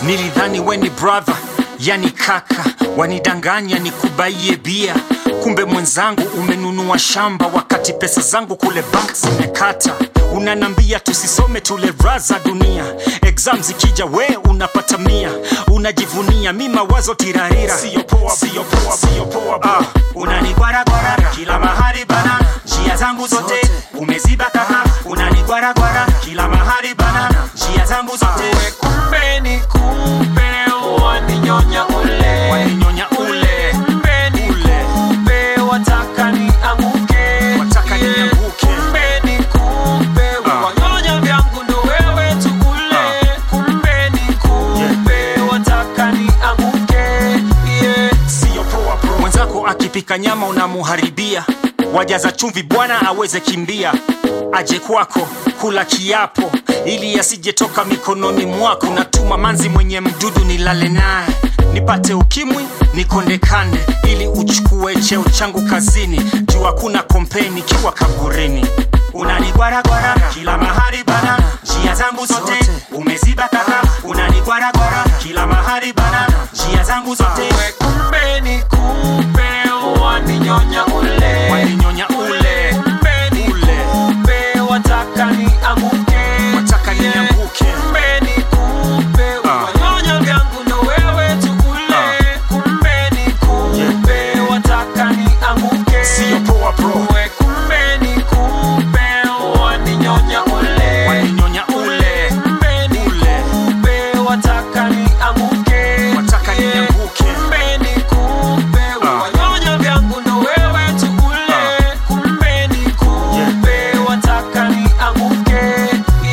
Nilidhani we ni brother, yani kaka, wanidanganya nikubaie bia. Kumbe mwenzangu umenunua shamba wakati pesa zangu kule bank zimekata. Unanambia tusisome tule raza dunia, exam zikija we unapata 100. Unajivunia mimi mawazo tirarira, sio poa. Unanigwara kila mahali banana, njia zangu zote umeziba kaka. Unanigwara kila mahali banana, njia zangu zote. Kumbe ni kumbe waninyonya ule, waninyonya ule. Kumbe ni kumbe wataka nianguke, wataka nianguke. Kumbe ni kumbe wanyonya vyangu ndo wewe tu ule. Kumbe ni kumbe wataka nianguke, sio poa bro. Mwenzako akipika nyama unamuharibia, wajaza chumvi bwana aweze kimbia. Aje kwako kula kiapo ili asijetoka mikononi mwako. Natuma manzi mwenye mdudu nilale naye, nipate ukimwi nikondekane, ili uchukue cheo changu kazini. Jua hakuna kompeni kiwa kaburini. Unanigwara kila mahali banana, njia zangu zote umeziba kaka. Unanigwara kila mahali banana, njia zangu zote. Kumbe ni kumbe waninyonya ule, waninyonya ule. Kumbe ni kumbe wataka nianguke, wataka nianguke. Kumbe ni kumbe wanyonya vyangu ndo wewe tu ule. Kumbe ni kumbe wataka nianguke, sio poa bro. Kumbe ni kumbe waninyonya ule, waninyonya ule. Kumbe ni kumbe wataka nianguke, wataka nianguke. Kumbe ni kumbe wanyonya vyangu ndo wewe tu ule. Kumbe ni kumbe wataka nianguke,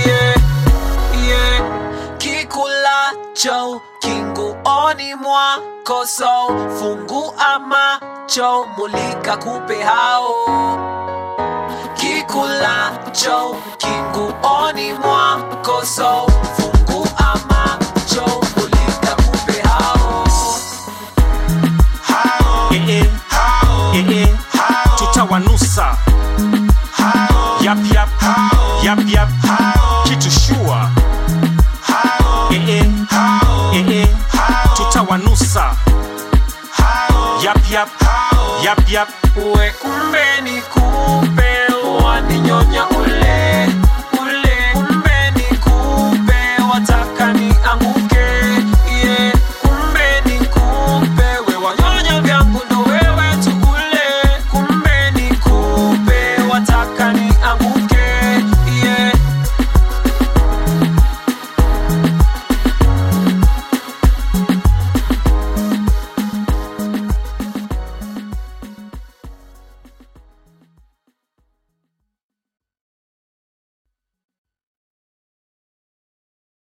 kikulacho kinguoni mwako, so fungua macho, mulika kupe hao. Kikulacho kinguoni mwako, so fungua macho, mulika kupe hao. Tutawanusa yap kitu shua. Tutawanusa yap